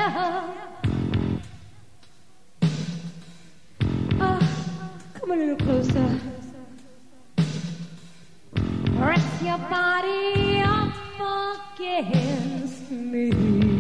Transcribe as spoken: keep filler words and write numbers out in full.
Oh, come a little closer. Press your body up against me.